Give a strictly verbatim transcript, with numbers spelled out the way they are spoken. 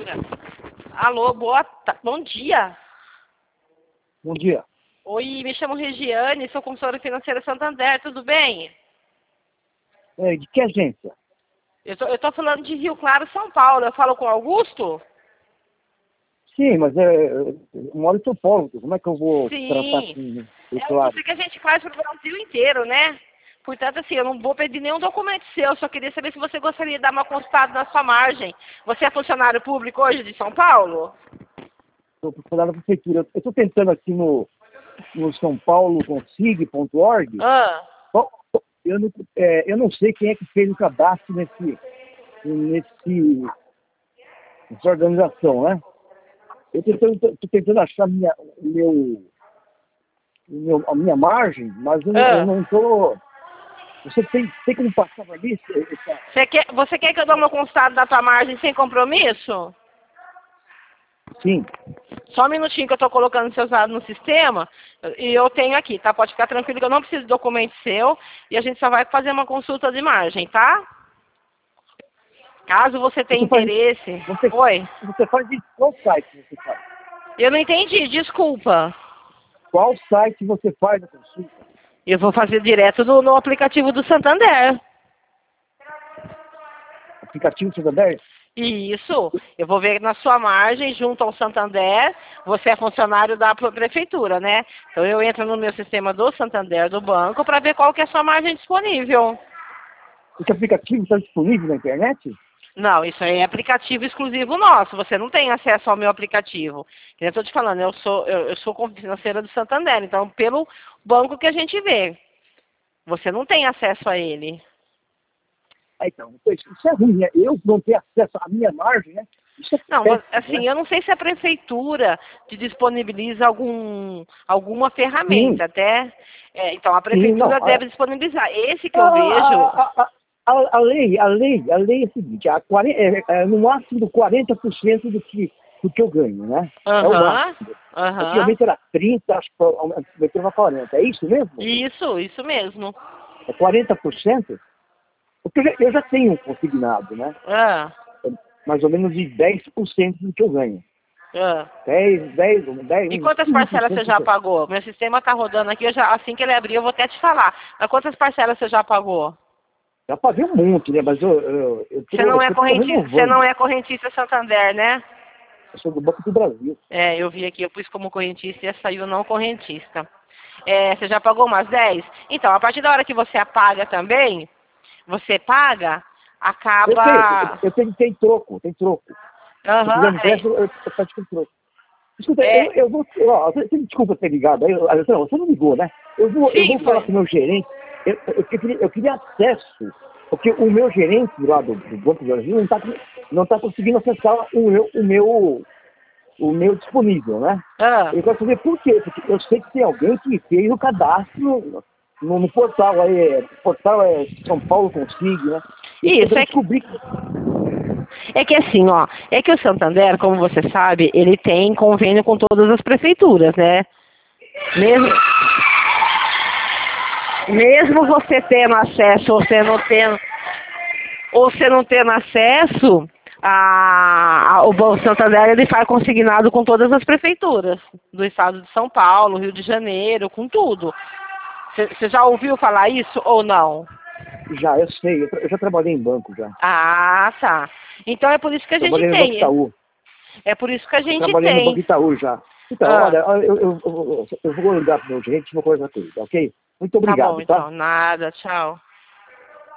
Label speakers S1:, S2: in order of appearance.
S1: Prefeitura. Alô, boa ta... bom dia.
S2: Bom dia.
S1: Oi, me chamo Regiane, sou consultora financeira Santander, tudo bem?
S2: É, de que agência?
S1: Eu tô, eu tô falando de Rio Claro, São Paulo. Eu falo com o Augusto?
S2: Sim, mas é, eu moro em São Paulo. Como é que eu vou tratar
S1: Sim.
S2: com o
S1: É
S2: claro?
S1: você que a gente faz para o Brasil inteiro, né? Portanto, assim, eu não vou pedir nenhum documento seu, só queria saber se você gostaria de dar uma consultada na sua margem. Você é funcionário público hoje de São Paulo?
S2: Estou procurando na prefeitura. Eu estou tentando aqui no, no são paulo consig ponto org.
S1: Ah,
S2: Bom, Eu não, é, eu não sei quem é que fez o cadastro nesse, nesse, nessa organização, né? Eu estou tentando achar minha, o meu, o meu, a minha margem, mas eu não eu
S1: ah.
S2: não estou... Você tem, tem como passar para mim? Essa,
S1: Você quer, você quer que eu dê uma consultada da tua margem sem compromisso?
S2: sim.
S1: Só um minutinho que eu estou colocando seus dados no sistema e eu tenho aqui, tá? Pode ficar tranquilo que eu não preciso de documento seu e a gente só vai fazer uma consulta de margem, tá? Caso você tenha
S2: Você faz,
S1: interesse...
S2: você,
S1: Oi?
S2: você faz de qual site você faz?
S1: Eu não entendi, desculpa.
S2: Qual site você faz a consulta?
S1: Eu vou fazer direto no, no aplicativo do Santander.
S2: Aplicativo Santander?
S1: Isso. Eu vou ver na sua margem, junto ao Santander, você é funcionário da prefeitura, né? Então eu entro no meu sistema do Santander, do banco, para ver qual que é a sua margem disponível.
S2: Esse aplicativo está disponível na internet?
S1: Não, isso aí é aplicativo exclusivo nosso. Você não tem acesso ao meu aplicativo. Eu estou te falando, eu sou, eu, eu sou financeira do Santander, então pelo banco que a gente vê. Você não tem acesso a ele.
S2: Ah, então, isso é ruim, né? Eu não ter acesso à minha margem, né? Isso é
S1: Não,
S2: péssimo,
S1: assim,
S2: né?
S1: eu não sei se a prefeitura te disponibiliza algum, alguma
S2: Sim,
S1: ferramenta, até. É, então, a
S2: sim, não.
S1: prefeitura
S2: A,
S1: deve disponibilizar. Esse que
S2: a,
S1: eu vejo.
S2: a, a, a, a lei, a lei, a lei é a seguinte, a quarenta, é, é, no máximo quarenta por cento do que, do que eu ganho, né? É o
S1: Aham,
S2: máximo.
S1: aham.
S2: Antigamente era trinta, acho que aumentou para quarenta. É isso mesmo?
S1: Isso, isso mesmo.
S2: É quarenta por cento? Porque eu já, eu já tenho um consignado, né?
S1: Ah,
S2: É mais ou menos de dez por cento do que eu ganho.
S1: ah.
S2: dez, dez, dez,
S1: E
S2: uns
S1: quantas parcelas você
S2: quinze por cento.
S1: já pagou? Meu sistema está rodando aqui, eu já, assim que ele abrir, eu vou até te falar. Mas quantas parcelas você já pagou?
S2: Já paguei um monte, né? Mas eu eu, eu, tô,
S1: Você não
S2: eu
S1: é
S2: sempre estou
S1: correntista, você não
S2: renovando.
S1: é correntista Santander, né?
S2: Eu sou do Banco do Brasil.
S1: É, eu vi aqui, eu pus como correntista e saiu não correntista. É, você já pagou umas dez? Então, a partir da hora que você apaga também, você paga,
S2: Eu sei, eu,
S1: acaba...
S2: eu tenho, tem troco, tem troco. Se eu quiser
S1: Aham,
S2: um
S1: é,
S2: empréstimo, eu, eu peço com troco. Escuta, eu,
S1: é,
S2: eu vou. Ó, você, você desculpa ter ligado aí, Alessandro, você não ligou, né? Eu vou, eu
S1: sim,
S2: vou falar
S1: foi.
S2: com o meu gerente. Eu, eu, eu queria, eu queria acesso, porque o meu gerente lá do, do Banco do Brasil não está não tá conseguindo acessar o meu, o meu, o meu disponível, né?
S1: Ah,
S2: Eu quero saber por quê, porque eu sei que tem alguém que fez o cadastro no, no portal aí, o portal é São Paulo Consigo, né? E eu tô
S1: isso,
S2: tentando
S1: é que,
S2: descobrir.
S1: é que assim, ó, é que o Santander, como você sabe, ele tem convênio com todas as prefeituras, né? Mesmo, mesmo você tendo acesso ou você não tendo, ou você não tendo acesso, a, a, o Banco Santander ele faz consignado com todas as prefeituras do estado de São Paulo, Rio de Janeiro, com tudo. Você já ouviu falar isso ou não?
S2: Já, eu sei, eu, tra- eu já trabalhei em banco já.
S1: Ah, tá. Então é por isso que a gente
S2: Trabalhei no Banco
S1: tem.
S2: Itaú.
S1: É por isso que a
S2: Eu
S1: gente
S2: trabalhei no Banco
S1: tem.
S2: Itaú já. Então,
S1: Ah,
S2: olha, eu, eu, eu, eu vou ligar para o meu gerente e vou conversar com ele, ok? Muito
S1: tá bom,
S2: obrigado, tá?
S1: então. Nada, tchau.